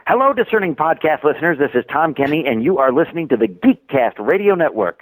Hello, discerning podcast listeners. This is Tom Kenny, and you are listening to the Geekcast Radio Network.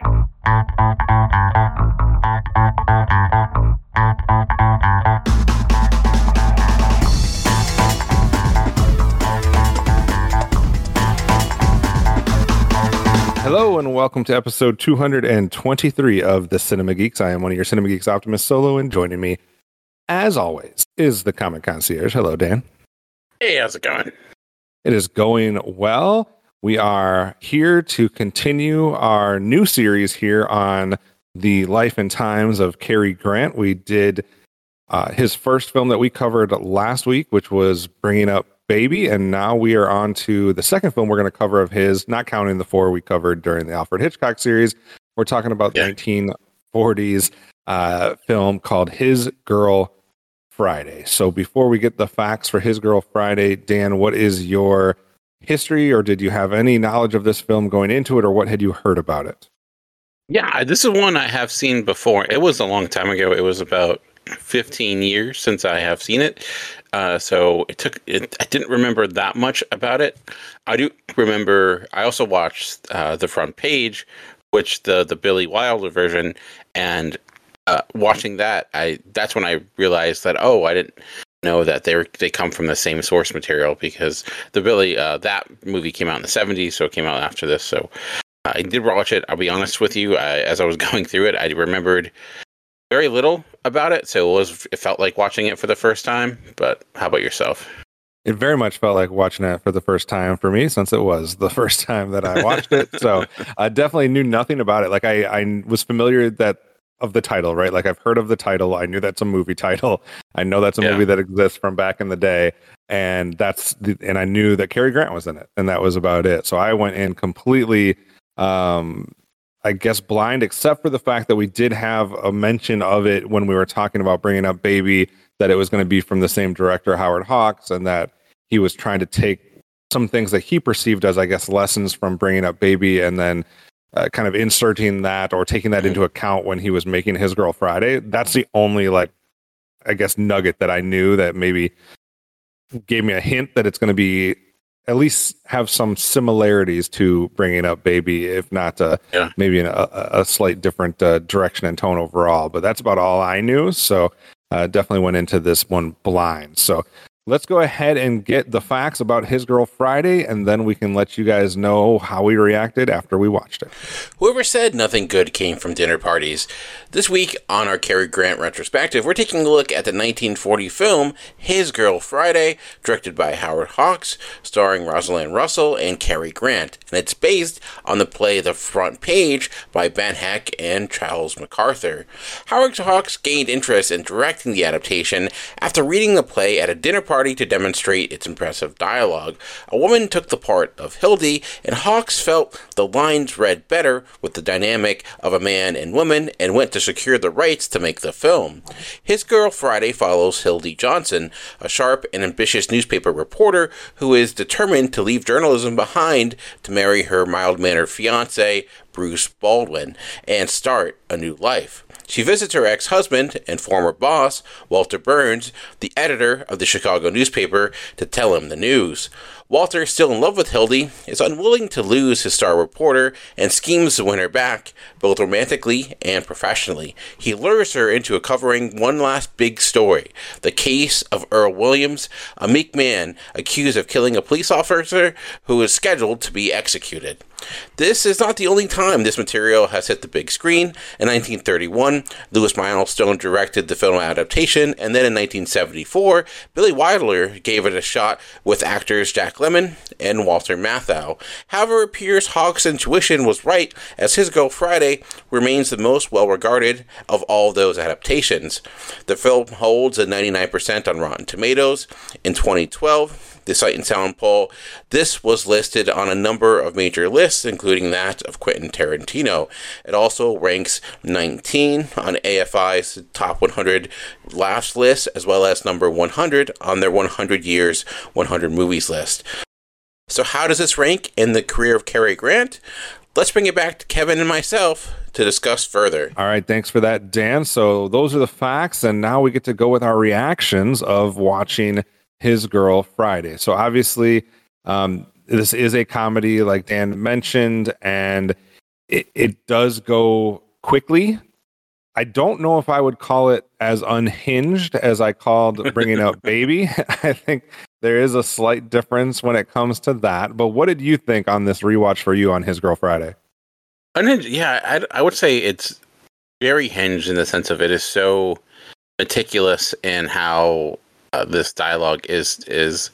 Hello and welcome to episode 223 of the Cinema Geeks. I am one of your Cinema Geeks Optimus Solo, and joining me, as always, is the Comic Concierge. Hello, Dan. Hey, how's it going? It is going well. We are here to continue our new series here on the life and times of Cary Grant. We did his first film that we covered last week, which was Bringing Up Baby, and now we are on to the second film we're going to cover of his, not counting the four we covered during the Alfred Hitchcock series. We're talking about the 1940s film called His Girl Friday. So before we get the facts for His Girl Friday, Dan, what is your history, or did you have any knowledge of this film going into it, or what had you heard about it? Yeah, this is one I have seen before. It was a long time ago. It was about 15 years since I have seen it. So I didn't remember that much about it. I do remember, I also watched the front page, which the Billy Wilder version, and watching that, that's when I realized that, I didn't know that they come from the same source material, because the Billy, that movie came out in the 70s, so it came out after this. So I did watch it. I'll be honest with you, as I was going through it, I remembered very little about it, so it felt like watching it for the first time. But how about yourself? It very much felt like watching it for the first time for me, since it was the first time that I watched it. So I definitely knew nothing about it. Like I was familiar of the title, right? Like I've heard of the title. I knew that's a movie title. I know that's a movie that exists from back in the day, and and I knew that Cary Grant was in it, and that was about it. So I went in completely, I guess, blind, except for the fact that we did have a mention of it when we were talking about Bringing Up Baby, that it was going to be from the same director, Howard Hawks, and that he was trying to take some things that he perceived as, I guess, lessons from Bringing Up Baby, and then kind of inserting that or taking that into account when he was making His Girl Friday. That's the only, I guess, nugget that I knew that maybe gave me a hint that it's going to be at least have some similarities to Bringing Up Baby, if not maybe in a slight different direction and tone overall. But that's about all I knew. So definitely went into this one blind. So let's go ahead and get the facts about His Girl Friday, and then we can let you guys know how we reacted after we watched it. Whoever said nothing good came from dinner parties? This week on our Cary Grant retrospective, we're taking a look at the 1940 film His Girl Friday, directed by Howard Hawks, starring Rosalind Russell and Cary Grant, and it's based on the play The Front Page by Ben Heck and Charles MacArthur. Howard Hawks gained interest in directing the adaptation after reading the play at a dinner party to demonstrate its impressive dialogue. A woman took the part of Hildy, and Hawks felt the lines read better with the dynamic of a man and woman, and went to secure the rights to make the film. His Girl Friday follows Hildy Johnson, a sharp and ambitious newspaper reporter who is determined to leave journalism behind to marry her mild-mannered fiancé, Bruce Baldwin, and start a new life. She visits her ex-husband and former boss, Walter Burns, the editor of the Chicago newspaper, to tell him the news. Walter, still in love with Hildy, is unwilling to lose his star reporter and schemes to win her back, both romantically and professionally. He lures her into covering one last big story, the case of Earl Williams, a meek man accused of killing a police officer who is scheduled to be executed. This is not the only time this material has hit the big screen. In 1931, Louis Milestone directed the film adaptation, and then in 1974, Billy Wilder gave it a shot with actors Jack Lemmon and Walter Matthau. However, it appears Hawks' intuition was right, as His Girl Friday remains the most well-regarded of all those adaptations. The film holds a 99% on Rotten Tomatoes. In 2012, the Sight and Sound poll, this was listed on a number of major lists, including that of Quentin Tarantino. It also ranks 19 on AFI's Top 100 Laughs list, as well as number 100 on their 100 Years, 100 Movies list. So how does this rank in the career of Cary Grant? Let's bring it back to Kevin and myself to discuss further. All right, thanks for that, Dan. So those are the facts, and now we get to go with our reactions of watching His Girl Friday. So obviously, This is a comedy, like Dan mentioned, and it does go quickly. I don't know if I would call it as unhinged as I called Bringing Up Baby. I think there is a slight difference when it comes to that. But what did you think on this rewatch for you on His Girl Friday? Unhinged, yeah, I would say it's very hinged in the sense of it is so meticulous in how this dialogue is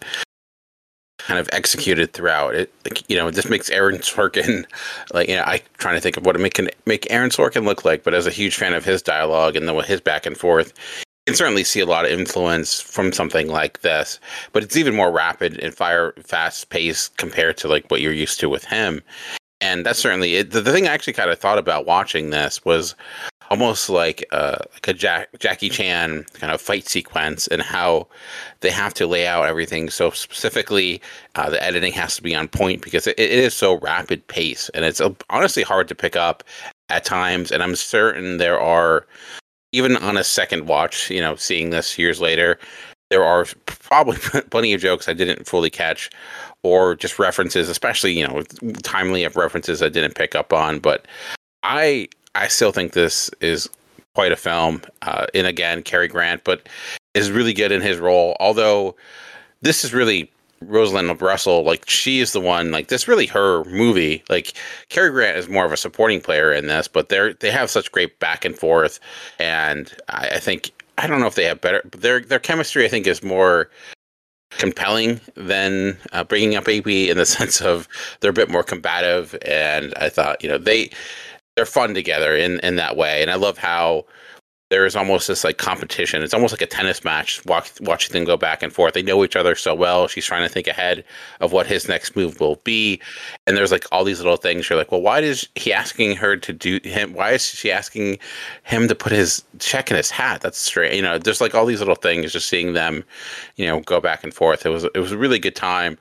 kind of executed throughout it. Like, you know, this makes Aaron Sorkin, like, you know, I trying to think of what it can make Aaron Sorkin look like, but as a huge fan of his dialogue and his back and forth, you can certainly see a lot of influence from something like this, but it's even more rapid and fast paced compared to like what you're used to with him. And that's certainly it. The thing I actually kind of thought about watching this was almost like a Jackie Chan kind of fight sequence, and how they have to lay out everything so specifically. The editing has to be on point because it is so rapid pace, and it's honestly hard to pick up at times. And I'm certain there are, even on a second watch, you know, seeing this years later, there are probably plenty of jokes I didn't fully catch, or just references, especially, you know, timely of references I didn't pick up on. But I still think this is quite a film. And again, Cary Grant, but is really good in his role. Although this is really Rosalind Russell, like, she is the one, like, this really her movie. Like, Cary Grant is more of a supporting player in this, but they have such great back and forth. And I think, I don't know if they have better, but their chemistry, I think, is more compelling than Bringing Up Baby, in the sense of they're a bit more combative. And I thought, you know, they're fun together in that way. And I love how there is almost this like competition. It's almost like a tennis match, watching them go back and forth. They know each other so well. She's trying to think ahead of what his next move will be. And there's like all these little things. You're like, well, why is he asking her to do him? Why is she asking him to put his check in his hat? That's strange. You know, there's like all these little things, just seeing them, you know, go back and forth. It was a really good time.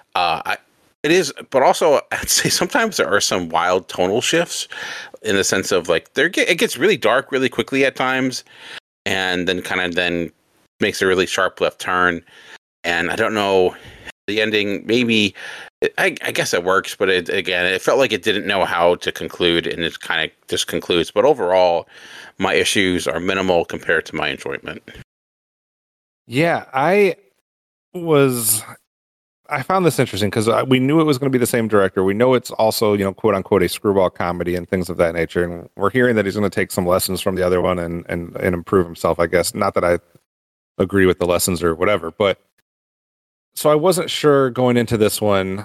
It is, but also I'd say sometimes there are some wild tonal shifts, in the sense of like it gets really dark really quickly at times, and then makes a really sharp left turn. And I don't know, the ending, maybe I guess it works, but it felt like it didn't know how to conclude, and it kind of just concludes. But overall, my issues are minimal compared to my enjoyment. Yeah, I found this interesting because we knew it was going to be the same director. We know it's also, you know, quote unquote, a screwball comedy and things of that nature. And we're hearing that he's going to take some lessons from the other one and improve himself, I guess. Not that I agree with the lessons or whatever, but so I wasn't sure going into this one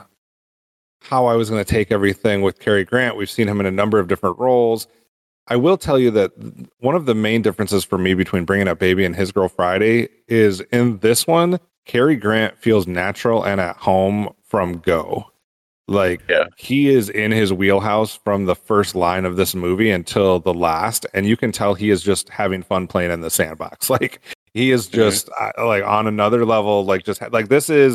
how I was going to take everything with Cary Grant. We've seen him in a number of different roles. I will tell you that one of the main differences for me between Bringing Up Baby and His Girl Friday is in this one, Cary Grant feels natural and at home from go. Like, he is in his wheelhouse from the first line of this movie until the last, and you can tell he is just having fun playing in the sandbox. Like, he is just like on another level. Like, just like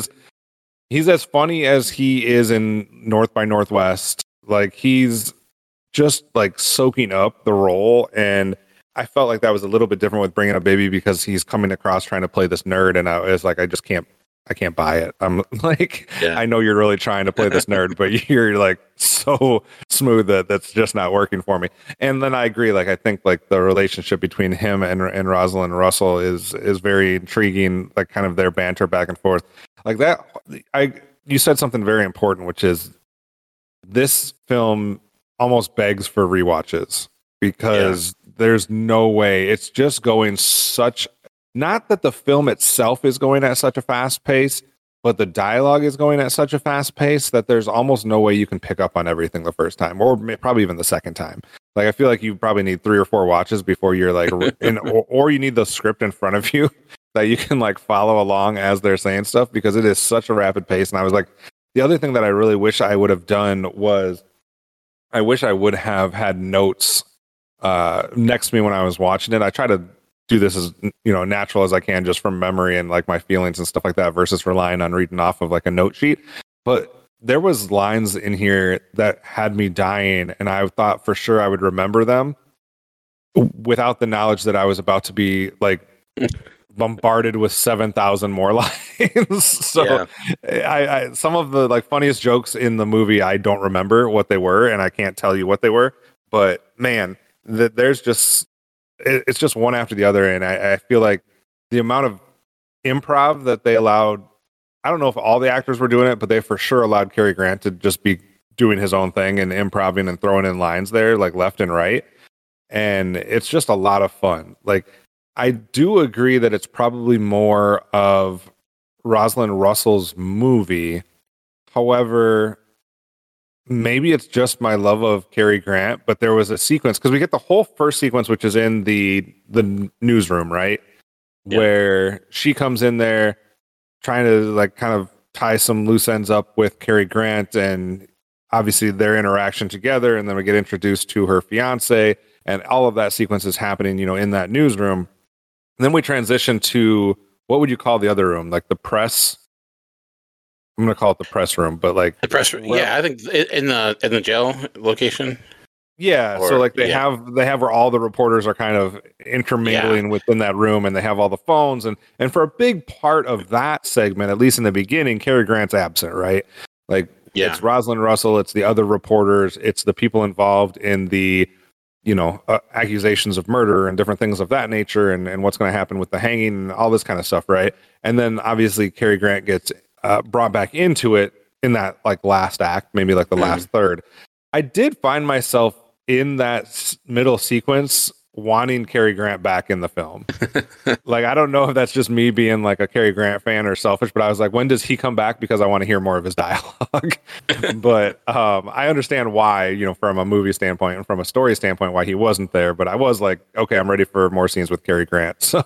he's as funny as he is in North by Northwest. Like, he's just like soaking up the role. And I felt like that was a little bit different with Bringing Up Baby, because he's coming across trying to play this nerd, and I was like, I can't buy it. I'm like, I know you're really trying to play this nerd, but you're like so smooth that's just not working for me. And then I agree. Like, I think like the relationship between him and Rosalind Russell is very intriguing. Like, kind of their banter back and forth like that. You said something very important, which is this film almost begs for rewatches, because there's no way it's just going not that the film itself is going at such a fast pace, but the dialogue is going at such a fast pace that there's almost no way you can pick up on everything the first time, or probably even the second time. Like, I feel like you probably need 3 or 4 watches before you're like, or you need the script in front of you that you can like follow along as they're saying stuff, because it is such a rapid pace. And I was like, the other thing that I really wish I would have done was I wish I would have had notes next to me when I was watching it. I try to do this as, you know, natural as I can, just from memory and like my feelings and stuff like that, versus relying on reading off of like a note sheet. But there was lines in here that had me dying, and I thought for sure I would remember them without the knowledge that I was about to be like bombarded with 7,000 more lines. So I some of the like funniest jokes in the movie, I don't remember what they were, and I can't tell you what they were. But man, there's just it's just one after the other, and I feel like the amount of improv that they allowed. I don't know if all the actors were doing it, but they for sure allowed Cary Grant to just be doing his own thing and improvising and throwing in lines there, like left and right. And it's just a lot of fun. Like, I do agree that it's probably more of Rosalind Russell's movie. However, maybe it's just my love of Cary Grant, but there was a sequence, because we get the whole first sequence, which is in the newsroom, right? Yeah. Where she comes in there trying to like kind of tie some loose ends up with Cary Grant, and obviously their interaction together, and then we get introduced to her fiance, and all of that sequence is happening, you know, in that newsroom. And then we transition to, what would you call the other room? Like the press. I'm gonna call it the press room, but like the press room. Yeah, I think in the jail location. Yeah, so like they have where all the reporters are kind of intermingling within that room, and they have all the phones, and for a big part of that segment, at least in the beginning, Cary Grant's absent, right? Like it's Rosalind Russell, it's the other reporters, it's the people involved in the accusations of murder and different things of that nature, and what's going to happen with the hanging and all this kind of stuff, right? And then obviously Cary Grant gets brought back into it in that like last act, maybe like the last third. I did find myself in that middle sequence wanting Cary Grant back in the film. Like, I don't know if that's just me being like a Cary Grant fan or selfish, but I was like, when does he come back? Because I want to hear more of his dialogue. But I understand why, from a movie standpoint and from a story standpoint, why he wasn't there. But I was like, okay, I'm ready for more scenes with Cary Grant. So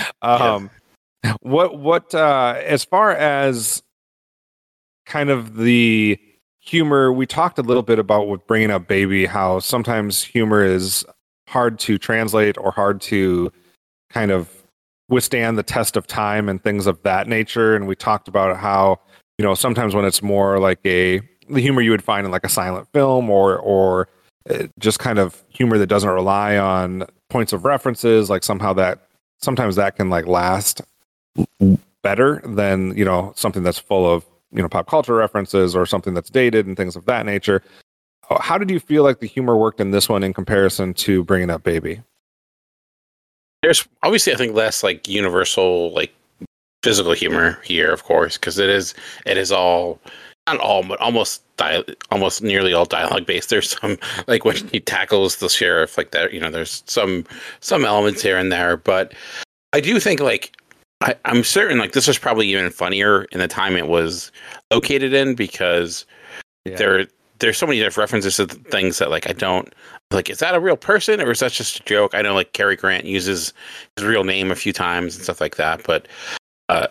what as far as kind of the humor, we talked a little bit about with Bringing Up Baby, how sometimes humor is hard to translate or hard to kind of withstand the test of time and things of that nature. And we talked about how, sometimes when it's more like the humor you would find in like a silent film or just kind of humor that doesn't rely on points of references, like sometimes that can like last better than, something that's full of, pop culture references or something that's dated and things of that nature. How did you feel like the humor worked in this one in comparison to Bringing Up Baby? There's obviously, I think, less like universal, like physical humor here, of course, because it is all, not all, but almost nearly all dialogue based. There's some, like when he tackles the sheriff, like that, there's some elements here and there, but I do think like, I'm certain like this was probably even funnier in the time it was located in, because there's so many different references to things that like I don't like. Is that a real person or is that just a joke? I know like Cary Grant uses his real name a few times and stuff like that, but I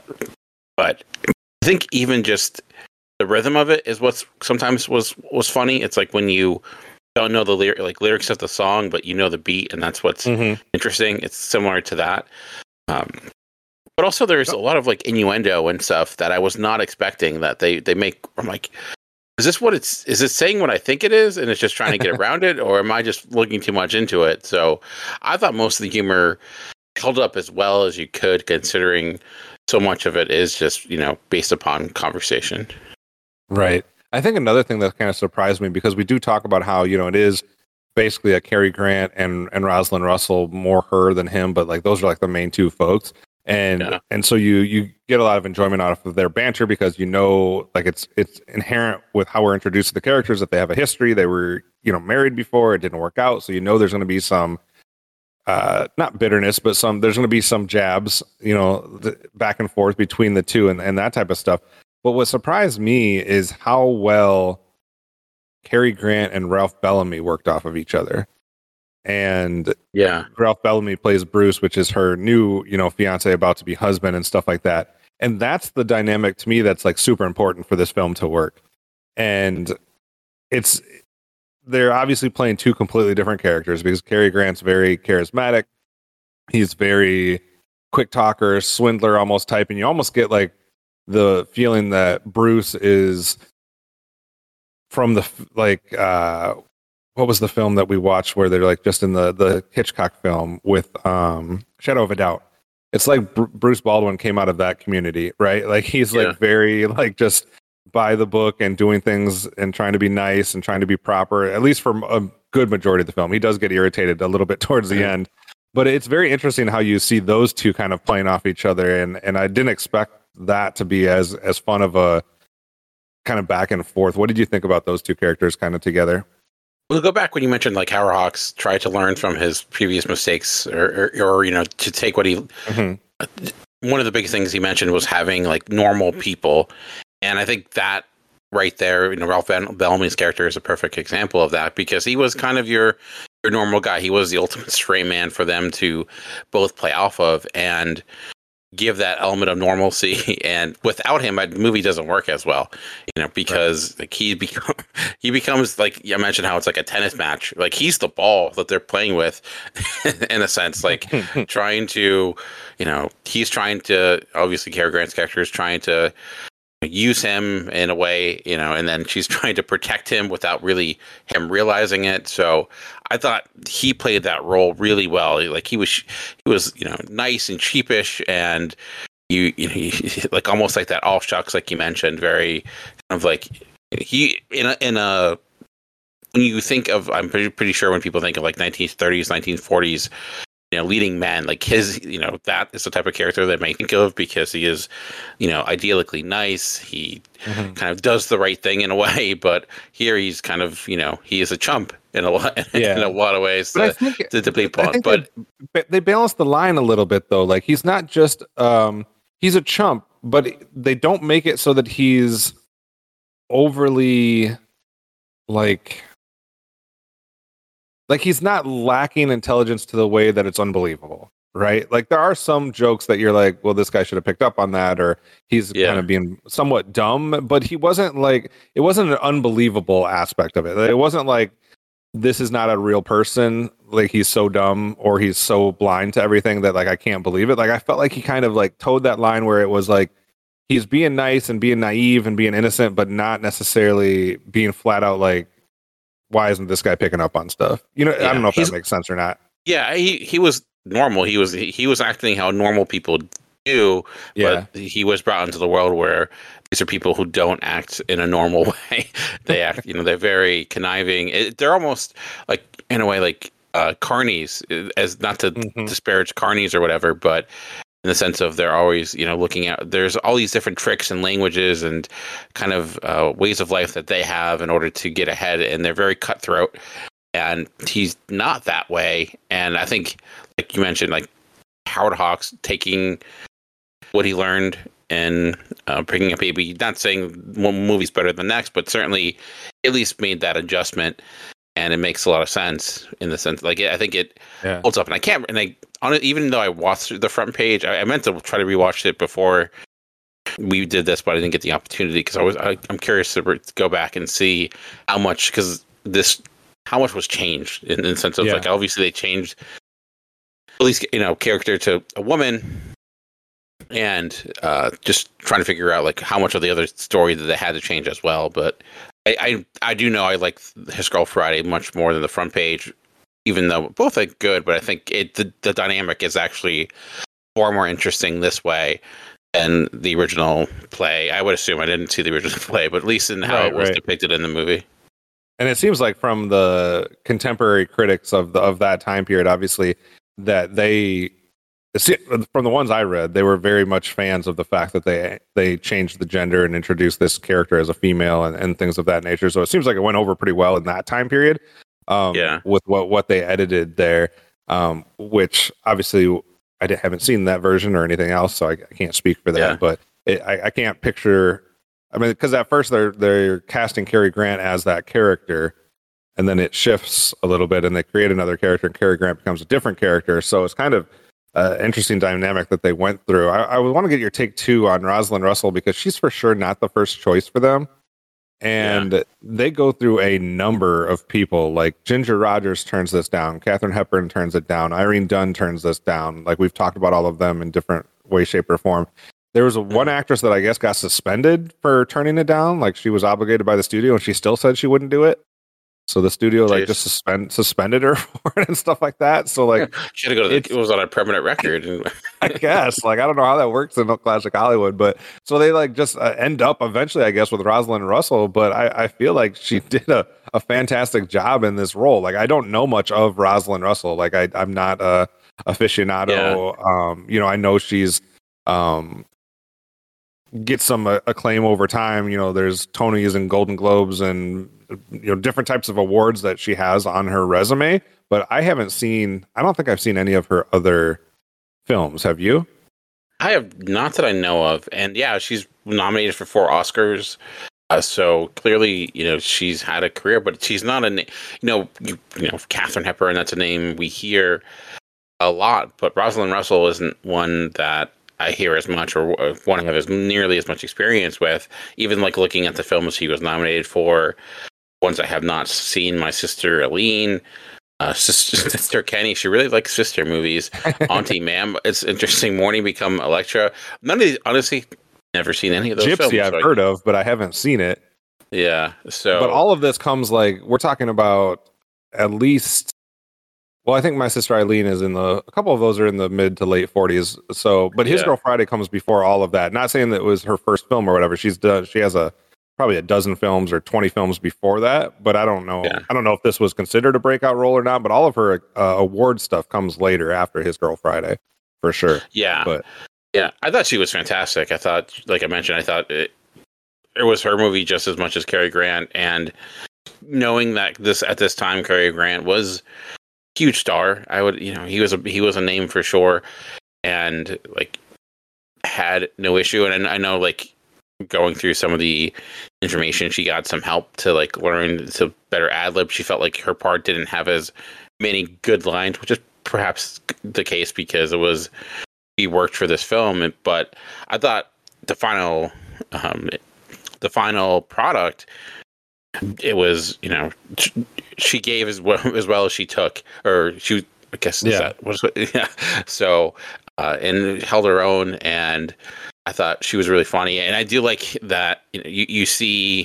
think even just the rhythm of it is what's sometimes was funny. It's like when you don't know the lyrics of the song, but you know the beat, and that's what's interesting. It's similar to that. But also there's a lot of like innuendo and stuff that I was not expecting that they make. I'm like, is it saying what I think it is and it's just trying to get around it, or am I just looking too much into it? So I thought most of the humor held up as well as you could, considering so much of it is just, based upon conversation. Right. I think another thing that kind of surprised me, because we do talk about how, it is basically a Cary Grant and Rosalind Russell, more her than him, but like those are like the main two folks. And so you get a lot of enjoyment out of their banter, because like it's inherent with how we're introduced to the characters that they have a history. They were married before, it didn't work out, so there's going to be some not bitterness, but there's going to be some jabs back and forth between the two and that type of stuff. But what surprised me is how well Cary Grant and Ralph Bellamy worked off of each other. And Ralph Bellamy plays Bruce, which is her new, fiance, about to be husband and stuff like that. And that's the dynamic to me that's like super important for this film to work. And they're obviously playing two completely different characters, because Cary Grant's very charismatic. He's very quick talker, swindler almost type. And you almost get like the feeling that Bruce is from the, like, what was the film that we watched where they're like just in the Hitchcock film with Shadow of a Doubt, it's like Bruce Baldwin came out of that community, right? Like he's like very like just by the book and doing things and trying to be nice and trying to be proper, at least for a good majority of the film. He does get irritated a little bit towards the end, but it's very interesting how you see those two kind of playing off each other. And I didn't expect that to be as fun of a kind of back and forth. What did you think about those two characters kind of together? We'll go back when you mentioned like Howard Hawks tried to learn from his previous mistakes or you know, to take what he, one of the big things he mentioned was having like normal people. And I think that right there, you know, Ralph Bellamy's character is a perfect example of that, because he was kind of your normal guy. He was the ultimate straight man for them to both play off of and give that element of normalcy. And without him, the movie doesn't work as well, you know, because like he becomes like, I mentioned how it's like a tennis match. Like he's the ball that they're playing with in a sense, like trying to, you know, he's trying to, obviously Cary Grant's character is trying to use him in a way, you know, and then she's trying to protect him without really him realizing it. So I thought he played that role really well. Like he was, you know, nice and sheepish, and you know, he, like almost like that all shucks, like you mentioned, very kind of like he in a when you think of, I'm pretty sure when people think of like 1930s, 1940s, you know, leading men, like his, you know, that is the type of character that I think of, because he is, you know, ideally nice. He kind of does the right thing in a way, but here he's kind of, you know, he is a chump in a lot of ways to be blunt. But they balance the line a little bit though. Like he's not just he's a chump, but they don't make it so that he's overly like he's not lacking intelligence to the way that it's unbelievable, right? Like there are some jokes that you're like, well, this guy should have picked up on that, or he's kind of being somewhat dumb, but he wasn't like, it wasn't an unbelievable aspect of it. It wasn't like, this is not a real person, like he's so dumb or he's so blind to everything that like I can't believe it. Like I felt like he kind of like towed that line where it was like he's being nice and being naive and being innocent, but not necessarily being flat out like, why isn't this guy picking up on stuff? You know, I don't know if that makes sense or not. Yeah, he was normal. He was acting how normal people do, but he was brought into the world where these are people who don't act in a normal way. They act, you know, they're very conniving. They're almost like, in a way, like carnies, as not to disparage carnies or whatever, but in the sense of they're always, you know, looking at, there's all these different tricks and languages and kind of ways of life that they have in order to get ahead, and they're very cutthroat. And he's not that way. And I think, like you mentioned, like Howard Hawks taking what he learned and Bringing Up Baby, not saying one movie's better than the next, but certainly at least made that adjustment. And it makes a lot of sense in the sense, like, I think it holds up. And I can't, and I, even though I watched the front page, I meant to try to rewatch it before we did this, but I didn't get the opportunity because I'm curious to go back and see how much, how much was changed in the sense of like, obviously they changed at least, you know, character to a woman, and just trying to figure out like how much of the other story that they had to change as well. But I do know I like His Girl Friday much more than the front page, even though both are good. But I think the dynamic is actually far more interesting this way than the original play. I would assume I didn't see the original play, but at least in how it was depicted in the movie. And it seems like from the contemporary critics of that time period, obviously, that from the ones I read, they were very much fans of the fact that they changed the gender and introduced this character as a female and things of that nature. So it seems like it went over pretty well in that time period. With what they edited there, which obviously I haven't seen that version or anything else, so I can't speak for that. But I can't picture. I mean, because at first they're casting Cary Grant as that character, and then it shifts a little bit, and they create another character, and Cary Grant becomes a different character. So it's kind of interesting dynamic that they went through. I would want to get your take too on Rosalind Russell, because she's for sure not the first choice for them. And they go through a number of people. Like Ginger Rogers turns this down. Katharine Hepburn turns it down. Irene Dunne turns this down. Like we've talked about all of them in different way, shape, or form. There was one actress that I guess got suspended for turning it down. Like she was obligated by the studio and she still said she wouldn't do it. So the studio like Jeez. just suspended her for it and stuff like that. So like She had to go to it was on a permanent record. I guess like I don't know how that works in classic Hollywood, but so they like just end up eventually, I guess, with Rosalind Russell. But I feel like she did a fantastic job in this role. Like I don't know much of Rosalind Russell. Like I'm not a aficionado. Yeah. I know she's gets some acclaim over time. There's Tonys and Golden Globes and different types of awards that she has on her resume, but I don't think I've seen any of her other films. Have you? I have not that I know of. And yeah, she's nominated for 4 Oscars. So clearly, she's had a career, but she's not Katharine Hepburn, that's a name we hear a lot, but Rosalind Russell isn't one that I hear as much or one I have nearly as much experience with. Even like looking at the films she was nominated for, ones I have not seen, My Sister Aline, Sister Kenny. She really likes sister movies. Auntie Ma'am, It's Interesting, Morning Become Electra. None of these, honestly, never seen any of those films. Gypsy I've heard of, but I haven't seen it. Yeah. So, but all of this comes like we're talking about at least. Well, I think My Sister Eileen is a couple of those are in the mid to late 40s. So, but His Girl Friday comes before all of that. Not saying that it was her first film or whatever. She has probably a dozen films or 20 films before that, but I don't know. Yeah. I don't know if this was considered a breakout role or not, but all of her award stuff comes later after His Girl Friday for sure. Yeah. But yeah, I thought she was fantastic. I thought, like I mentioned, it was her movie just as much as Cary Grant, and knowing that at this time Cary Grant was huge star. He was a name for sure, and like had no issue. And I know like going through some of the information, she got some help to like learn to better ad lib. She felt like her part didn't have as many good lines, which is perhaps the case because he worked for this film. But I thought the final product, it was, she gave as well as she took, or she, I guess, yeah. So, and held her own, and I thought she was really funny, and I do like that. You see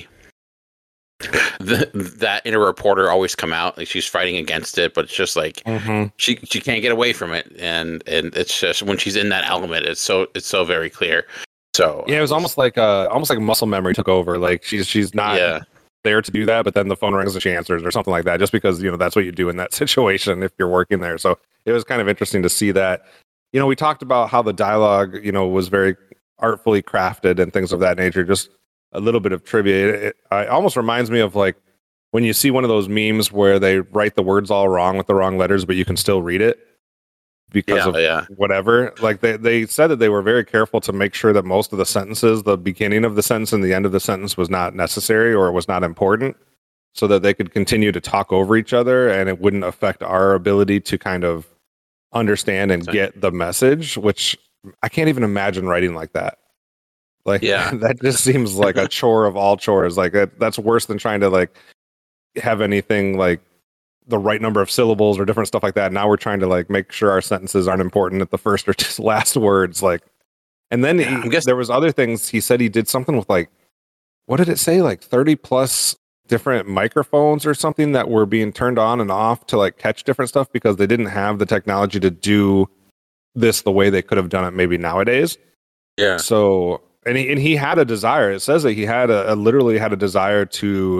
that inner reporter always come out, like she's fighting against it, but it's just like she can't get away from it, and it's just when she's in that element, it's so very clear. So yeah, it was almost like muscle memory took over. Like she's not there to do that, but then the phone rings and she answers or something like that, just because that's what you do in that situation if you're working there. So it was kind of interesting to see that. We talked about how the dialogue was very artfully crafted and things of that nature. Just a little bit of trivia. It almost reminds me of like when you see one of those memes where they write the words all wrong with the wrong letters, but you can still read it because of whatever. Like they said that they were very careful to make sure that most of the sentences, the beginning of the sentence and the end of the sentence, was not necessary or was not important, so that they could continue to talk over each other and it wouldn't affect our ability to kind of understand and get the message, which I can't even imagine writing like that. Like, that just seems like a chore of all chores. Like that's worse than trying to like have anything like the right number of syllables or different stuff like that. Now we're trying to like make sure our sentences aren't important at the first or just last words. Like, and then there was other things. He said he did something with like, what did it say? Like 30 plus different microphones or something that were being turned on and off to like catch different stuff because they didn't have the technology to do this the way they could have done it maybe nowadays. Yeah. So, and he had a desire. It says that he had literally had a desire to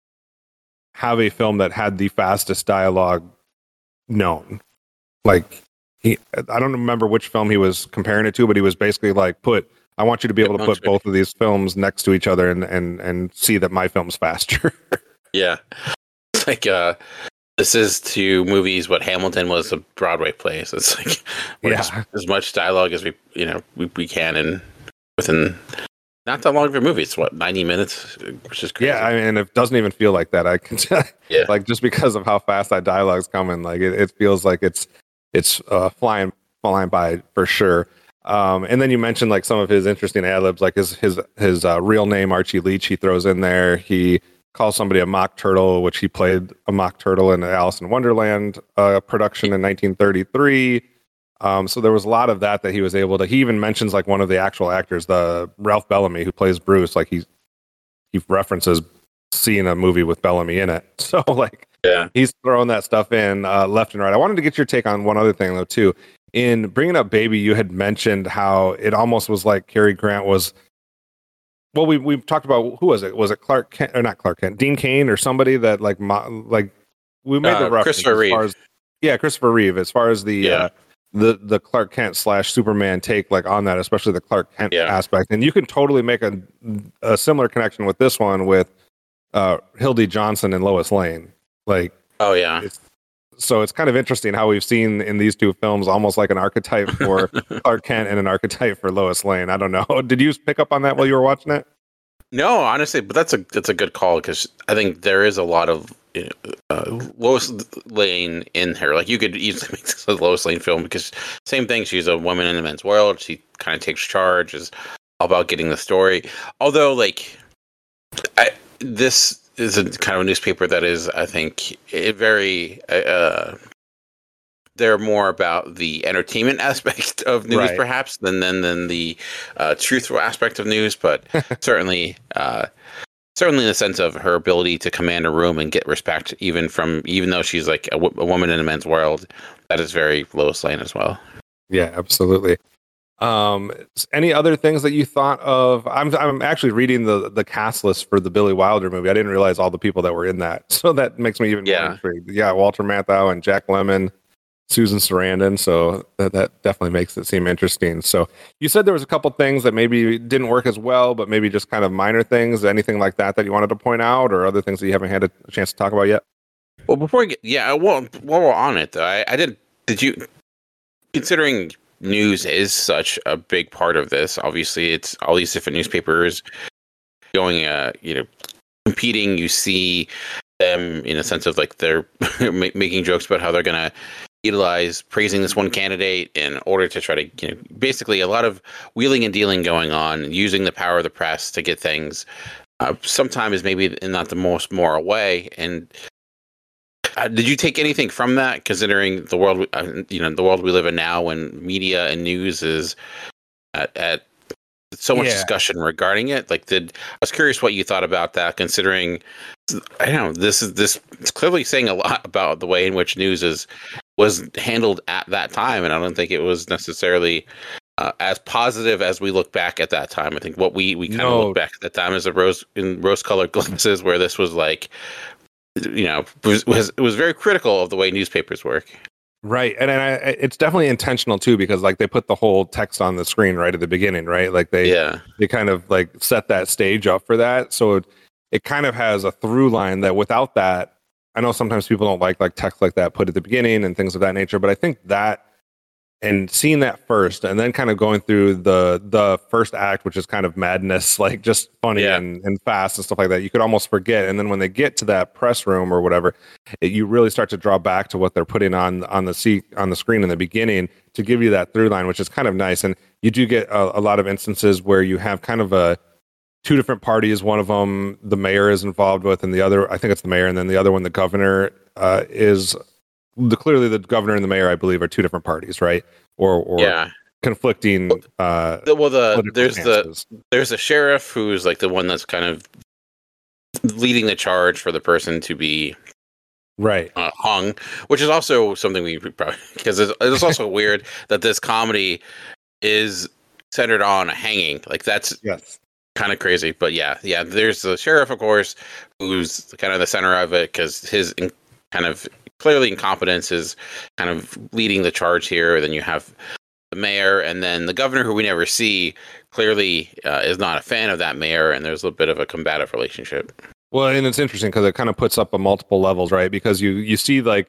have a film that had the fastest dialogue known. Like I don't remember which film he was comparing it to, but he was basically like, I want you to be able to put both of these films next to each other and see that my film's faster. Yeah. It's like, this is to movies what Hamilton was to Broadway plays. It's like as much dialogue as we can, and within not that long of a movie. It's 90 minutes, which is crazy. Yeah, I mean, it doesn't even feel like that. I can tell, like just because of how fast that dialogue's coming, like it feels like it's flying by for sure. And then you mentioned like some of his interesting ad libs, like his real name Archie Leach. He throws in there. He calls somebody a mock turtle, which he played a mock turtle in the Alice in Wonderland production in 1933. So there was a lot of that he was able to. He even mentions like one of the actual actors, the Ralph Bellamy, who plays Bruce. Like he references seeing a movie with Bellamy in it. So like, Yeah. he's throwing that stuff in left and right. I wanted to get your take on one other thing though too. In bringing up Baby, you had mentioned how it almost was like Cary Grant was. Well, we talked about, who was it? Was it Clark Kent or not Clark Kent? Dean Cain or somebody that like we made the reference Christopher Reeve. Christopher Reeve, as far as the Clark Kent / Superman take like on that, especially the Clark Kent aspect. And you can totally make a similar connection with this one with Hildy Johnson and Lois Lane. Like, oh yeah. So it's kind of interesting how we've seen in these two films almost like an archetype for Clark Kent and an archetype for Lois Lane. I don't know. Did you pick up on that while you were watching it? No, honestly, but that's a good call, because I think there is a lot of Lois Lane in her. Like, you could easily make this a Lois Lane film, because same thing. She's a woman in the men's world. She kind of takes charge. Is all about getting the story. Although, like, this is a kind of a newspaper that is, I think, very. They're more about the entertainment aspect of news, right, perhaps, than the truthful aspect of news. But certainly in the sense of her ability to command a room and get respect, even though she's like a woman in a men's world, that is very Lois Lane as well. Yeah, absolutely. Any other things that you thought of? I'm actually reading the cast list for the Billy Wilder movie. I didn't realize all the people that were in that, so that makes me even more intrigued. Yeah, Walter Matthau and Jack Lemmon, Susan Sarandon. So that definitely makes it seem interesting. So you said there was a couple things that maybe didn't work as well, but maybe just kind of minor things. Anything like that you wanted to point out, or other things that you haven't had a chance to talk about yet? Well, before we get, while we're on it though, did you, considering news is such a big part of this, obviously it's all these different newspapers going, competing. You see them in a sense of like they're making jokes about how they're going to utilize praising this one candidate in order to try to, basically a lot of wheeling and dealing going on, using the power of the press to get things sometimes maybe in not the most moral way. And did you take anything from that, considering the world, the world we live in now, when media and news is at so much discussion regarding it? Like, I was curious what you thought about that, considering, I don't know, this it's clearly saying a lot about the way in which news was handled at that time, and I don't think it was necessarily as positive as we look back at that time. I think what we kind of look back at that time as rose-colored glasses, where this was like, it was very critical of the way newspapers work. Right. And it's definitely intentional too, because like they put the whole text on the screen right at the beginning, right? Like they kind of like set that stage up for that. So it kind of has a through line that without that, I know sometimes people don't like text like that put at the beginning and things of that nature, but I think that, and seeing that first and then kind of going through the first act, which is kind of madness, like just funny and fast and stuff like that, you could almost forget. And then when they get to that press room or whatever, you really start to draw back to what they're putting on the screen in the beginning to give you that through line, which is kind of nice. And you do get a lot of instances where you have kind of two different parties. One of them the mayor is involved with, and the other, I think it's the mayor, and then the other one the governor is. Clearly the governor and the mayor, I believe, are two different parties, right? Or conflicting. There's a sheriff who's like the one that's kind of leading the charge for the person to be hung, which is also something we probably, because it's also weird that this comedy is centered on a hanging. Like that's kind of crazy, but yeah. There's the sheriff, of course, who's kind of the center of it, because his kind of clearly incompetence is kind of leading the charge here. Then you have the mayor, and then the governor, who we never see, clearly is not a fan of that mayor, and there's a bit of a combative relationship. Well, and it's interesting because it kind of puts up a multiple levels, right? Because you see like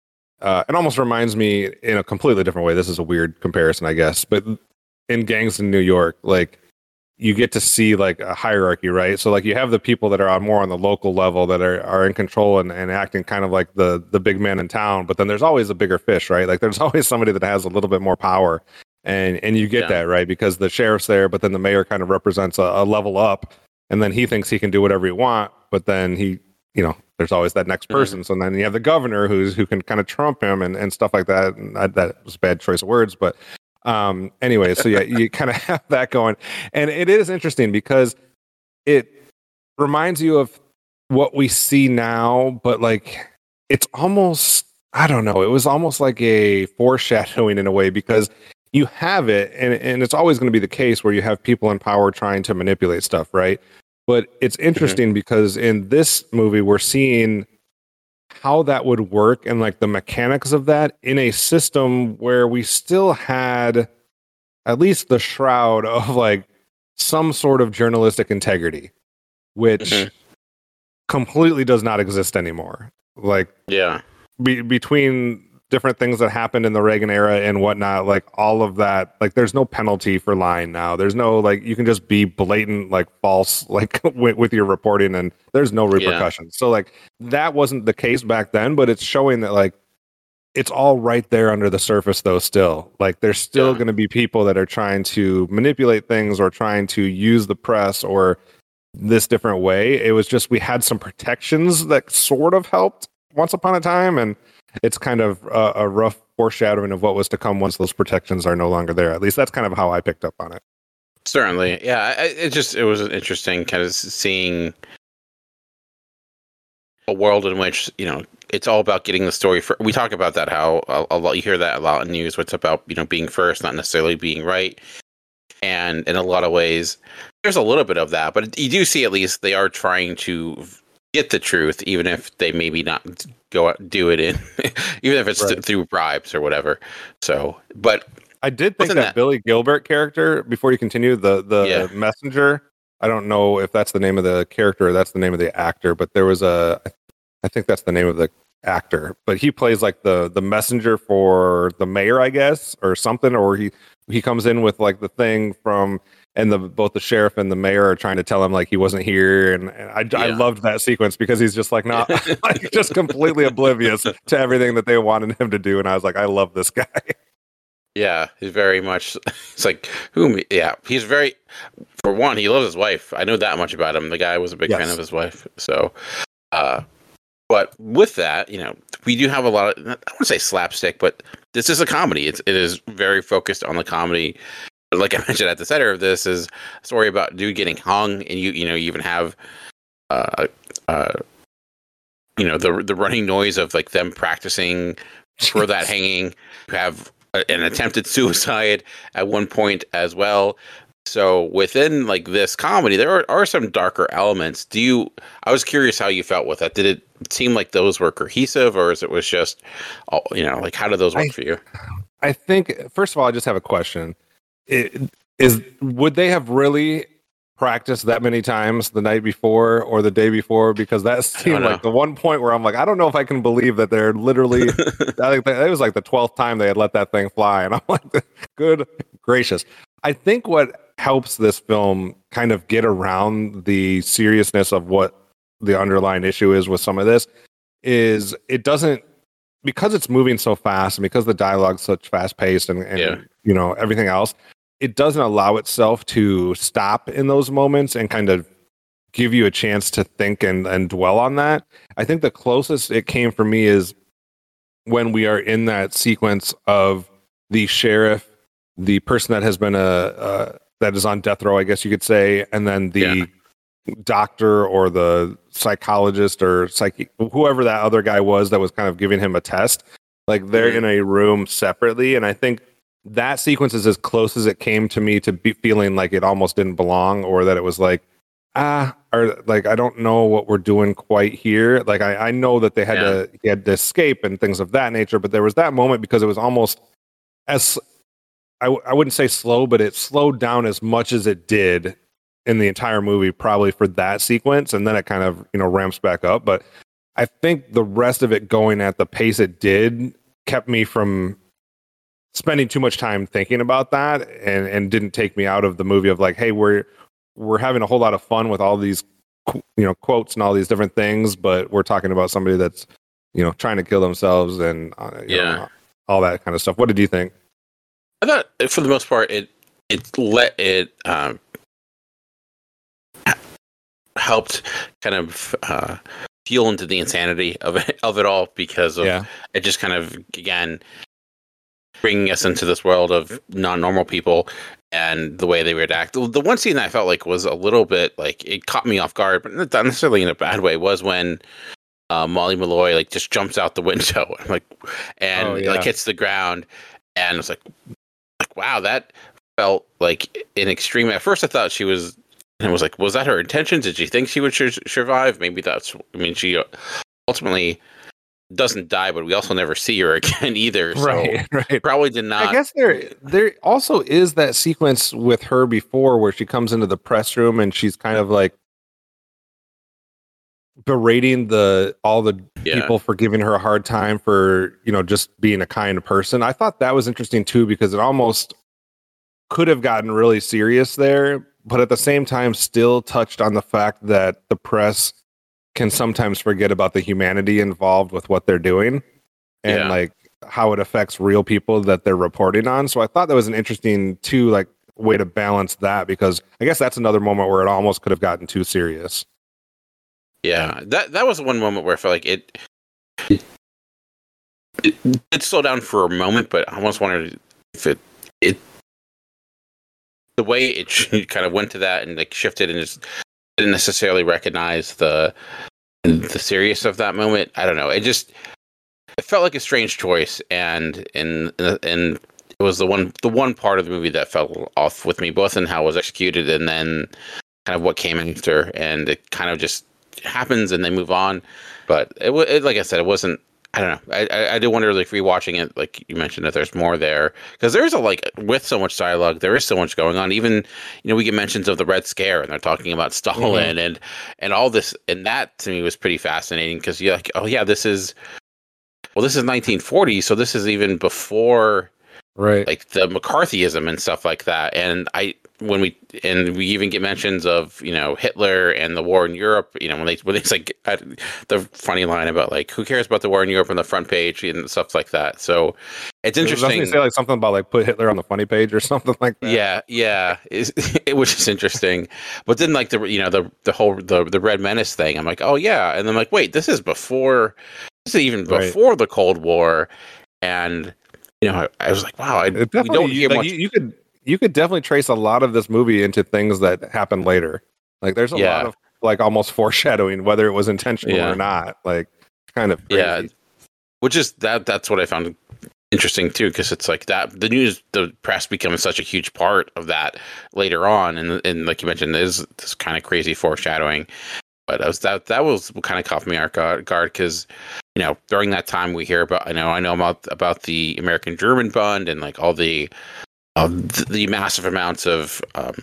it almost reminds me in a completely different way. This is a weird comparison, I guess, but in Gangs in New York, like you get to see like a hierarchy, right? So like you have the people that are more on the local level that are in control and acting kind of like the big man in town, but then there's always a bigger fish, right? Like there's always somebody that has a little bit more power, and you get that, right? Because the sheriff's there, but then the mayor kind of represents a level up, and then he thinks he can do whatever he wants, but then he, there's always that next person. So then you have the governor who can kind of trump him and stuff like that. And that was a bad choice of words, but anyway, so yeah, you kind of have that going, and it is interesting because it reminds you of what we see now, but like it's almost, I don't know, it was almost like a foreshadowing in a way, because you have it, and it's always going to be the case where you have people in power trying to manipulate stuff, right? But it's interesting because in this movie, we're seeing how that would work and like the mechanics of that in a system where we still had at least the shroud of like some sort of journalistic integrity, which completely does not exist anymore. Like, between different things that happened in the Reagan era and whatnot, like all of that, like there's no penalty for lying now. There's no, like, you can just be blatant, like false, like with your reporting, and there's no repercussions. So like that wasn't the case back then, but it's showing that like it's all right there under the surface though still. Like there's still going to be people that are trying to manipulate things or trying to use the press or this different way. It was just we had some protections that sort of helped once upon a time, and it's kind of a rough foreshadowing of what was to come once those protections are no longer there. At least that's kind of how I picked up on it. Certainly. Yeah. It was interesting kind of seeing a world in which, you know, it's all about getting the story. We talk about that, how a lot, you hear that a lot in news, where it's about, you know, being first, not necessarily being right. And in a lot of ways, there's a little bit of that, but you do see at least they are trying to get the truth, even if they maybe not go out do it in, even if it's through bribes or whatever. So, but I did think that Billy Gilbert character, before you continue, the messenger, I don't know if that's the name of the character or that's the name of the actor, but there was I think that's the name of the actor, but he plays like the messenger for the mayor, I guess, or something, or he comes in with like the thing from, and both the sheriff and the mayor are trying to tell him like he wasn't here, and I loved that sequence because he's just like not like just completely oblivious to everything that they wanted him to do, and I was like, I love this guy. Yeah, he's very much. It's like he's very. For one, he loves his wife. I know that much about him. The guy was a big fan of his wife. So, but with that, you know, we do have a lot of, I wouldn't say slapstick, but this is a comedy. It is very focused on the comedy. Like I mentioned, at the center of this is a story about a dude getting hung, and you even have, you know, the running noise of like them practicing for that hanging. You have an attempted suicide at one point as well. So within like this comedy, there are some darker elements. I was curious how you felt with that. Did it seem like those were cohesive, or is it was just, you know, like how did those work for you? I think, first of all, I just have a question. Would they have really practiced that many times the night before or the day before? Because that seemed like the one point where I'm like, I don't know if I can believe that they're literally, I think it was like the 12th time they had let that thing fly. And I'm like, good gracious. I think what helps this film kind of get around the seriousness of what the underlying issue is with some of this is it doesn't, because it's moving so fast and because the dialogue's such fast paced and you know, everything else, it doesn't allow itself to stop in those moments and kind of give you a chance to think and dwell on that. I think the closest it came for me is when we are in that sequence of the sheriff, the person that has been that is on death row, I guess you could say, and then the doctor or the psychologist or whoever that other guy was that was kind of giving him a test. Like they're in a room separately, and I think that sequence is as close as it came to me to be feeling like it almost didn't belong, or that it was like, or like, I don't know what we're doing quite here. Like I know that he had to escape and things of that nature, but there was that moment because it was almost as, I wouldn't say slow, but it slowed down as much as it did in the entire movie, probably for that sequence. And then it kind of, you know, ramps back up. But I think the rest of it going at the pace it did kept me from spending too much time thinking about that, and didn't take me out of the movie of like, hey, we're having a whole lot of fun with all these, you know, quotes and all these different things, but we're talking about somebody that's, you know, trying to kill themselves and you know, all that kind of stuff. What did you think? I thought for the most part it helped kind of fuel into the insanity of it all, because of it just kind of, again, bringing us into this world of non-normal people. and the way they would act. The one scene that I felt like was a little bit like it caught me off guard, but not necessarily in a bad way, was when Molly Malloy like just jumps out the window and like hits the ground, and it's like wow, that felt like an extreme. At first, I thought she was, and was like, was that her intention? Did she think she would survive? Maybe that's. I mean, she ultimately doesn't die, but we also never see her again either. So right. Probably did not. I guess there also is that sequence with her before where she comes into the press room and she's kind of like berating all the people for giving her a hard time for, just being a kind person. I thought that was interesting too, because it almost could have gotten really serious there, but at the same time still touched on the fact that the press can sometimes forget about the humanity involved with what they're doing and like how it affects real people that they're reporting on. So I thought that was an interesting too, like way to balance that, because I guess that's another moment where it almost could have gotten too serious. Yeah, that was one moment where I felt like it slowed down for a moment, but I almost wondered if it the way it kind of went to that and like shifted and just didn't necessarily recognize the seriousness of that moment. I don't know. It felt like a strange choice, and it was the one part of the movie that fell off with me, both in how it was executed and then kind of what came after. And it kind of just happens and they move on. But it like I said, it wasn't. I don't know. I do wonder, like, rewatching it, like you mentioned, if there's more there, because there's with so much dialogue, there is so much going on. Even we get mentions of the Red Scare, and they're talking about Stalin and all this, and that to me was pretty fascinating, because you're like, oh yeah, this is 1940, so this is even before, right? Like the McCarthyism and stuff like that. And we even get mentions of Hitler and the war in Europe. When it's like the funny line about like, who cares about the war in Europe on the front page and stuff like that. So it's interesting. Doesn't he say like something about like put Hitler on the funny page or something like that? Yeah, which is interesting. But then like the whole Red Menace thing, I'm like, oh yeah, and I'm like, wait, this is even before the Cold War, and I was like, wow, we don't hear much. You could definitely trace a lot of this movie into things that happened later. Like there's a lot of like almost foreshadowing, whether it was intentional or not. Like kind of crazy. Yeah, which is that's what I found interesting too, because it's like that the press becomes such a huge part of that later on, and like you mentioned, there's this kind of crazy foreshadowing. But that was what kind of caught me off guard, because during that time we hear about I know about the American-German Bund and like all the massive amounts of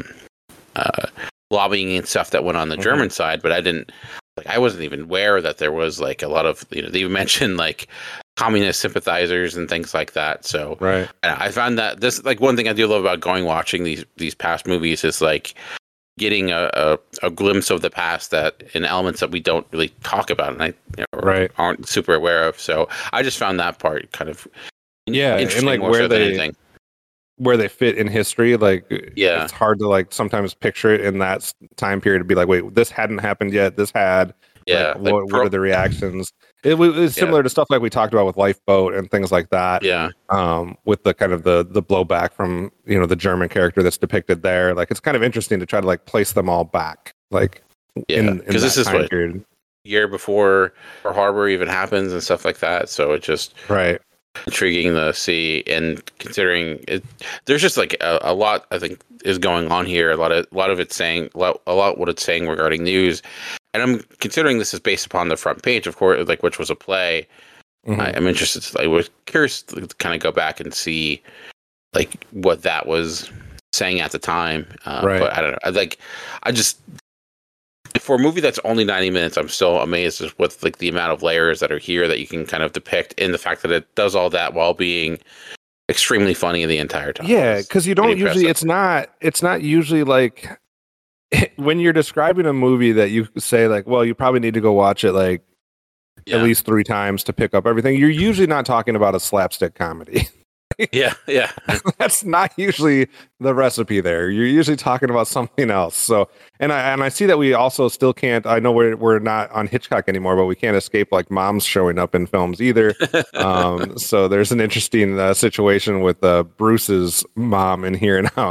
lobbying and stuff that went on the German side, but I wasn't even aware that there was like a lot of they mentioned like communist sympathizers and things like that. So right, I found that this like one thing I do love about watching these past movies is like getting a glimpse of the past that in elements that we don't really talk about and aren't super aware of. So I just found that part kind of interesting, and like where they fit in history. Like it's hard to like sometimes picture it in that time period to be like, wait, this hadn't happened yet, this had. What are the reactions? It was similar to stuff like we talked about with Lifeboat and things like that. With the kind of the blowback from the German character that's depicted there. Like it's kind of interesting to try to like place them all back. Like because this is what period. Year before Pearl Harbor even happens and stuff like that. So it just intriguing to see, and considering it, there's just like a lot I think is going on here. A lot of it's saying a lot what it's saying regarding news. And I'm considering this is based upon the front page, of course, like which was a play. I'm interested. I was curious to kind of go back and see like what that was saying at the time. But I don't know. I just for a movie that's only 90 minutes, I'm still amazed with like the amount of layers that are here that you can kind of depict in the fact that it does all that while being extremely funny the entire time. Yeah, because you don't usually. It's not usually like. When you're describing a movie that you say like, well, you probably need to go watch it like at least 3 times to pick up everything. You're usually not talking about a slapstick comedy. Yeah. That's not usually the recipe there. You're usually talking about something else. So, and I see that we also still can't. I know we're not on Hitchcock anymore, but we can't escape like moms showing up in films either. So there's an interesting situation with Bruce's mom in here now.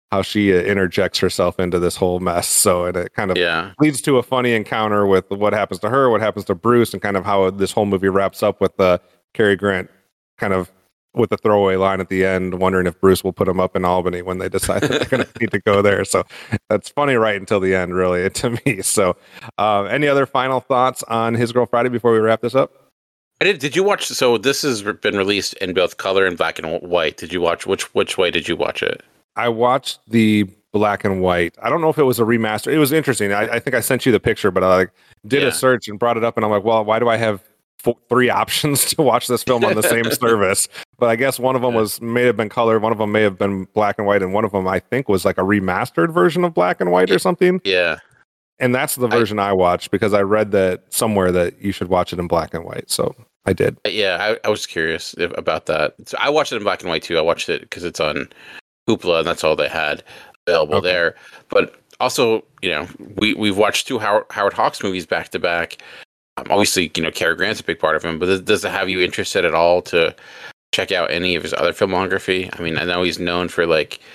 how she interjects herself into this whole mess. So it kind of leads to a funny encounter with what happens to her, what happens to Bruce, and kind of how this whole movie wraps up with Cary Grant kind of with a throwaway line at the end, wondering if Bruce will put him up in Albany when they decide that they're going to need to go there. So that's funny right until the end, really, to me. So any other final thoughts on His Girl Friday before we wrap this up? I did. Did you watch? So this has been released in both color and black and white. Did you watch? Which way did you watch it? I watched the black and white. I don't know if it was a remaster. It was interesting. I think I sent you the picture, but I did a search and brought it up, and I'm like, well, why do I have 3 options to watch this film on the same service? But I guess one of them may have been color, one of them may have been black and white, and one of them I think was like a remastered version of black and white or something. Yeah. And that's the version I watched because I read that somewhere that you should watch it in black and white. So I did. Yeah, I was curious about that. So I watched it in black and white too. I watched it because it's on Hoopla, and that's all they had available there. But also, we've watched 2 Howard Hawks movies back to back. Obviously, Cary Grant's a big part of him, but does it have you interested at all to check out any of his other filmography? I mean, I know he's known for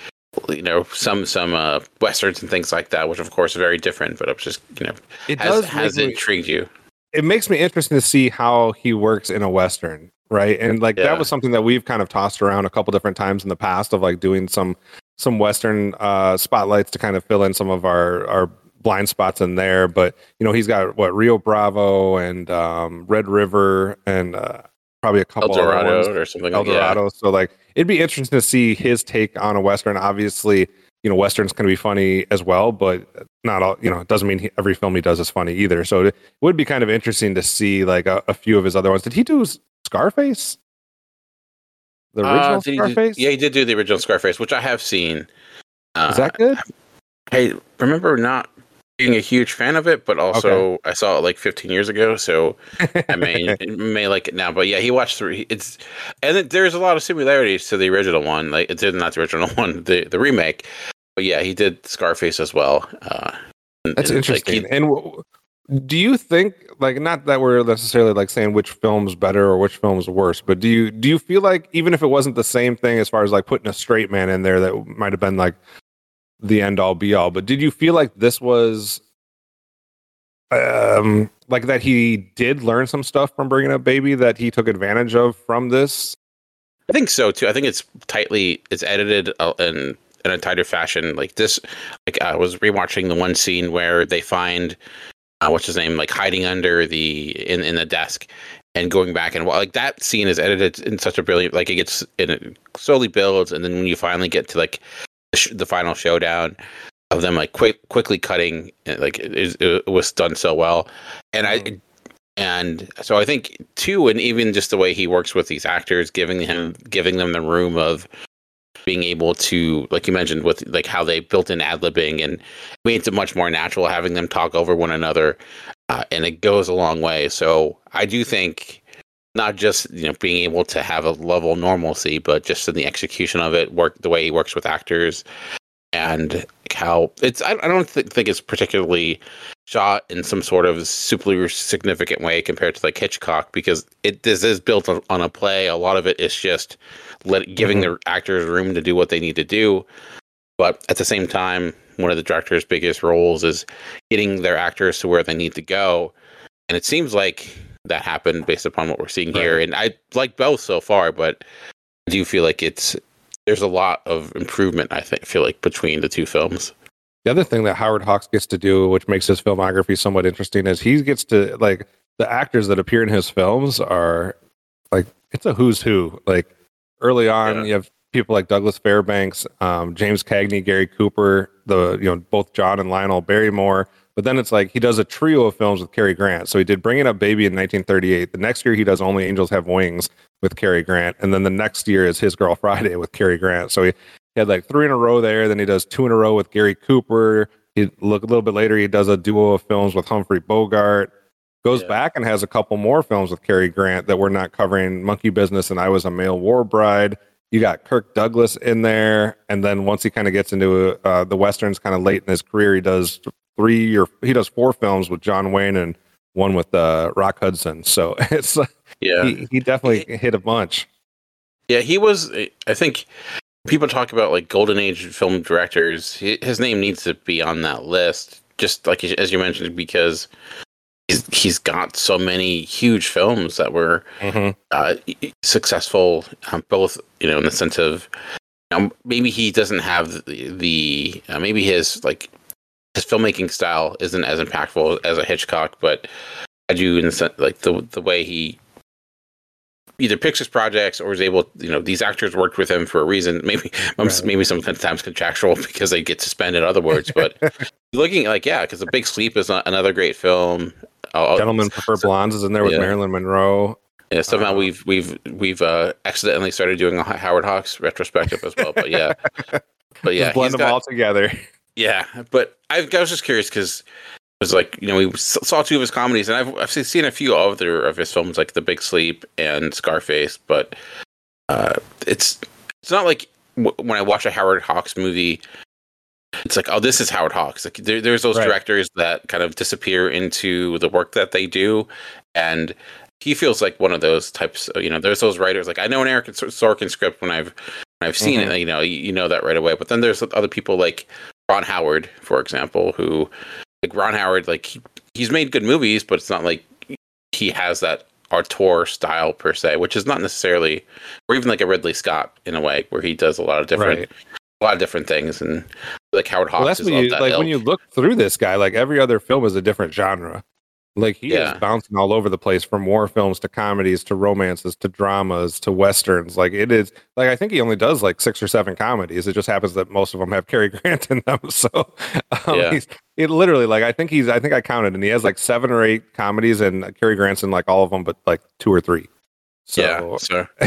some westerns and things like that, which of course are very different. But I'm just has it intrigued you? It makes me interested to see how he works in a western, right? And that was something that we've kind of tossed around a couple different times in the past of doing some western spotlights to kind of fill in some of our blind spots in there. But he's got Rio Bravo and Red River and probably a couple El Dorado other ones. Or something. El Dorado. So it'd be interesting to see his take on a western. Obviously, westerns can be funny as well, but not all. It doesn't mean every film he does is funny either. So it would be kind of interesting to see a few of his other ones. Did he do Scarface? The original Scarface? Yeah, he did do the original Scarface, which I have seen. Is that good? I remember not being a huge fan of it, but also I saw it 15 years ago, so I may like it now. But yeah, he watched there's a lot of similarities to the original one. It's not the original one, the remake. But yeah, he did Scarface as well. That's interesting. And do you think, not that we're necessarily saying which film's better or which film's worse, but do you feel like even if it wasn't the same thing as far as putting a straight man in there, that might have been the end all be all, but did you feel like this was that he did learn some stuff from Bringing Up Baby that he took advantage of from this? I think so too. I think it's edited in a tighter fashion. I was rewatching the one scene where they find what's his name hiding under in the desk and going back, and that scene is edited in such a brilliant it slowly builds, and then when you finally get to the final showdown of them quickly cutting, it was done so well. And so I think too, and even just the way he works with these actors, giving them the room of being able to, like you mentioned, with how they built in ad-libbing and made it much more natural, having them talk over one another, and it goes a long way. So I do think not just being able to have a level of normalcy, but just in the execution of it, the way he works with actors, and how it's. I don't think it's particularly shot in some sort of super significant way compared to Hitchcock, because this is built on a play. A lot of it is just giving the actors room to do what they need to do, but at the same time, one of the director's biggest roles is getting their actors to where they need to go, and it seems like that happened based upon what we're seeing here. And I like both so far, but I do feel like there's a lot of improvement, I feel like, between the two films. The other thing that Howard Hawks gets to do, which makes his filmography somewhat interesting, is he gets to the actors that appear in his films are it's a who's who. Early on, you have people like Douglas Fairbanks, James Cagney, Gary Cooper, both John and Lionel Barrymore. But then it's he does a trio of films with Cary Grant. So he did Bringing Up Baby in 1938. The next year he does Only Angels Have Wings with Cary Grant. And then the next year is His Girl Friday with Cary Grant. So he had 3 in a row there. Then he does 2 in a row with Gary Cooper. A little bit later, he does a duo of films with Humphrey Bogart. Goes back and has a couple more films with Cary Grant that we're not covering, Monkey Business and I Was a Male War Bride. You got Kirk Douglas in there. And then once he kind of gets into the Westerns kind of late in his career, he does 4 films with John Wayne and 1 with Rock Hudson. So it's he definitely hit a bunch. Yeah, he was. I think people talk about like golden age film directors, his name needs to be on that list. Just like as you mentioned, because he's got so many huge films that were successful, both in the sense of maybe he doesn't have the maybe his filmmaking style isn't as impactful as a Hitchcock, but I do in the sense like the way he either picks his projects or is able, these actors worked with him for a reason. Maybe sometimes contractual because they get suspended. Other words, but looking because The Big Sleep is another great film. Gentlemen Prefer Blondes is in there with Marilyn Monroe. Yeah, somehow we've accidentally started doing a Howard Hawks retrospective as well. But yeah, just blend them all together. Yeah, but I was just curious because it was like we saw two of his comedies, and I've seen a few other of his films like The Big Sleep and Scarface, but it's not like when I watch a Howard Hawks movie, it's like, oh, this is Howard Hawks. Like there's those directors that kind of disappear into the work that they do, and he feels like one of those types. There's those writers. Like I know an Aaron Sorkin script when I've seen it. You know that right away. But then there's other people like Ron Howard, for example, who like Ron Howard, like he's made good movies, but it's not like he has that auteur style per se, which is not necessarily, or even like a Ridley Scott in a way, where he does a lot of different things, and like Howard Hawks. Well, that's when you look through this guy, like every other film is a different genre. Like he is bouncing all over the place, from war films to comedies to romances to dramas to westerns. Like it is, like I think he only does like 6 or 7 comedies. It just happens that most of them have Cary Grant in them. So it literally, like I think I counted, and he has like 7 or 8 comedies, and Cary Grant's in like all of them, but like 2 or 3. So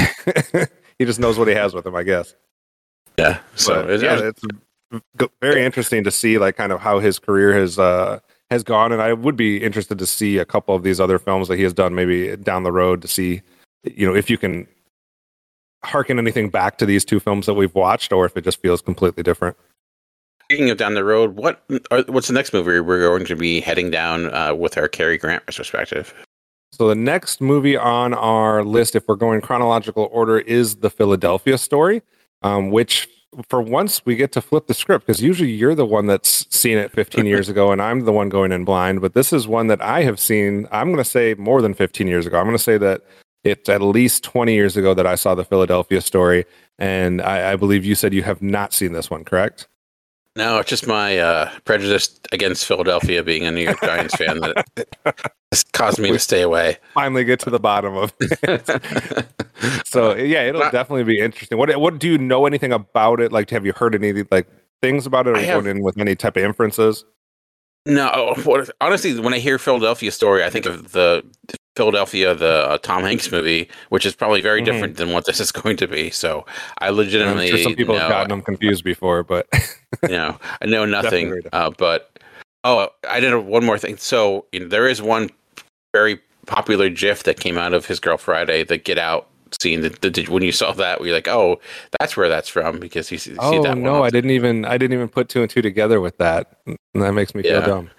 he just knows what he has with him, I guess. Yeah. So it's very interesting to see like kind of how his career has gone, and I would be interested to see a couple of these other films that he has done maybe down the road to see, if you can hearken anything back to these 2 films that we've watched, or if it just feels completely different. Speaking of down the road, what's the next movie we're going to be heading down with our Cary Grant retrospective? So the next movie on our list, if we're going chronological order, is The Philadelphia Story, which for once we get to flip the script, because usually you're the one that's seen it 15 years ago and I'm the one going in blind, but this is one that I have seen, I'm going to say more than 15 years ago. I'm going to say that it's at least 20 years ago that I saw The Philadelphia Story, and I believe you said you have not seen this one, correct? No, it's just my prejudice against Philadelphia, being a New York Giants fan, that has caused me to stay away. Finally get to the bottom of it. So yeah, it'll definitely be interesting. What do you know anything about it? Like, have you heard any like things about it, or going in with any type of inferences? No, honestly, when I hear Philadelphia Story, I think of the Philadelphia, the Tom Hanks movie, which is probably very different than what this is going to be. So I legitimately, I'm sure some people have gotten them confused before, but I know nothing. But I did one more thing. So there is one very popular GIF that came out of His Girl Friday, the Get Out scene. When you saw that, were you like, oh, that's where that's from? Because you see that one. No, I didn't even put 2 and 2 together with that. And that makes me feel dumb.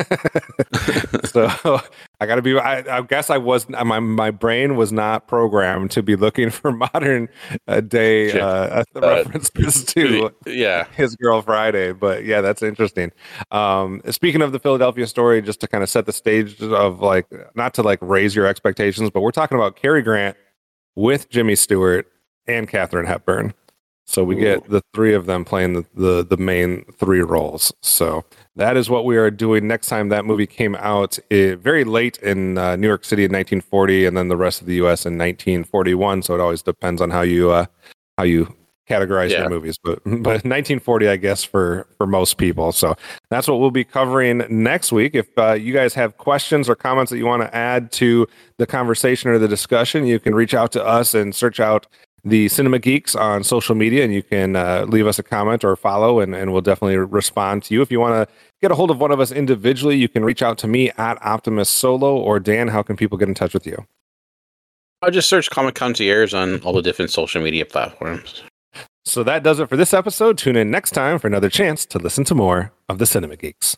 So I gotta be, I guess I was, my brain was not programmed to be looking for modern day references to His Girl Friday. But yeah, that's interesting. Speaking of The Philadelphia Story, just to kind of set the stage of like, not to like raise your expectations, but we're talking about Cary Grant with Jimmy Stewart and Katharine Hepburn. So we get the 3 of them playing the main 3 roles. So that is what we are doing next time. That movie came out very late in New York City in 1940, and then the rest of the U.S. in 1941. So it always depends on how you categorize your movies. But 1940, I guess, for most people. So that's what we'll be covering next week. If you guys have questions or comments that you want to add to the conversation or the discussion, you can reach out to us and search out the Cinema Geeks on social media, and you can leave us a comment or follow, and we'll definitely respond to you. If you want to get a hold of one of us individually, you can reach out to me at Optimus Solo, or Dan, how can people get in touch with you? I'll just search Comic Concierge on all the different social media platforms. So that does it for this episode. Tune in next time for another chance to listen to more of the Cinema Geeks.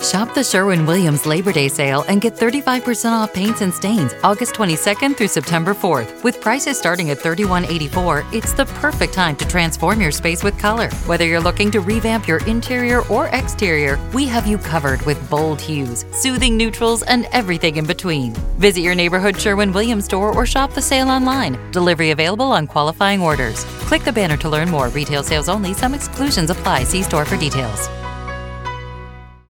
Shop the Sherwin-Williams Labor Day sale and get 35% off paints and stains August 22nd through September 4th. With prices starting at $31.84, it's the perfect time to transform your space with color. Whether you're looking to revamp your interior or exterior, we have you covered with bold hues, soothing neutrals, and everything in between. Visit your neighborhood Sherwin-Williams store or shop the sale online. Delivery available on qualifying orders. Click the banner to learn more. Retail sales only. Some exclusions apply. See store for details.